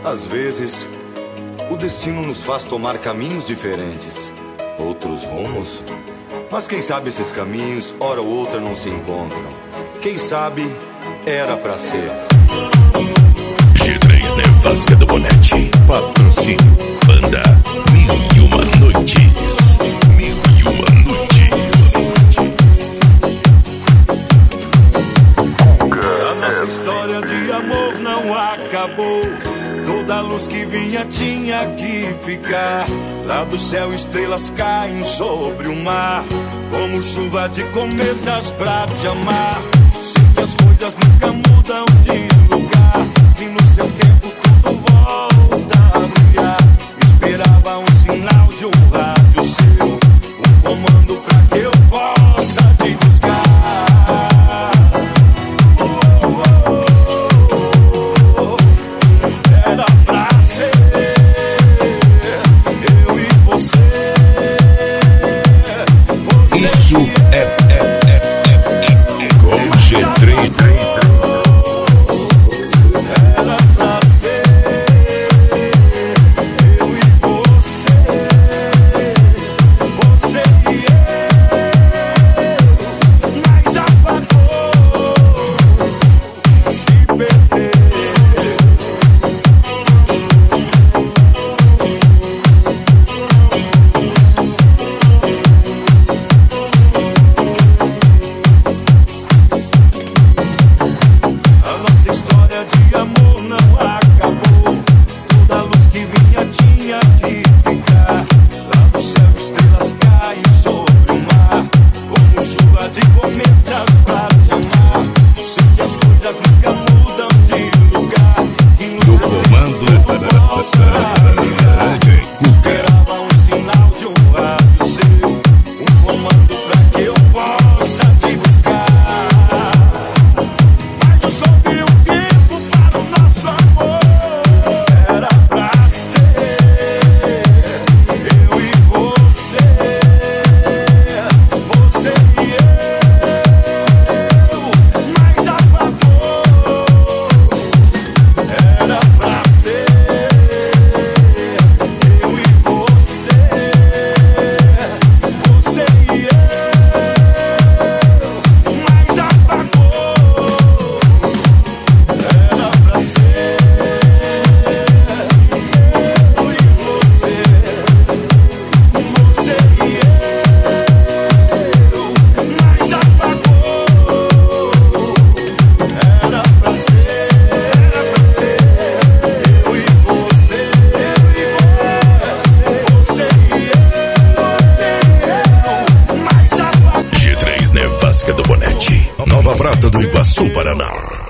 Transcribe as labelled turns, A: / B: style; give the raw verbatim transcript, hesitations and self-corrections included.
A: Às vezes, o destino nos faz tomar caminhos diferentes, outros rumos. Mas quem sabe esses caminhos, hora ou outra, não se encontram. Quem sabe, era pra ser.
B: G três Nevasca do Bonete. Patrocínio Banda Mil e Uma Noites. Mil e Uma Noites.
C: A nossa história de amor não acabou. Toda luz que vinha tinha que ficar. Lá do céu estrelas caem sobre o mar, como chuva de cometas pra te amar. Sei que as coisas nunca mudam de lugar, e no seu tempo tudo volta a brilhar. Esperava um sinal de um rádio seu, um comando pra que eu possa te buscar. Era pra ser eu e você. Você
B: Isso é, é, é, é, é, é com G três.
C: era pra ser eu e você. Você e eu, mas apagou, se perdeu. A nossa história de amor não acabou. Toda luz que vinha tinha que ficar. Lá do céu estrelas caem sobre o mar, como chuva de cometas pra te amar. Sei que as coisas nunca mudam de lugar, e no
B: Do
C: seu
B: comando
C: tempo volta a brilhar.
B: D J Cuca.
C: Esperava um sinal de um rádio seu, um comando pra que eu possa te buscar. Mas eu soube o tempo para o nosso amor. Era pra ser eu e você. Você e eu, mas apagou. Era pra ser eu e você. Você e eu, mas apagou. Era pra ser eu e você. Você e eu, mas apagou. Era pra ser, era pra ser eu e você. Você e eu, mas apagou.
B: G três Nevasca do Bonete. Nova Prata do Iguaçu, Paraná.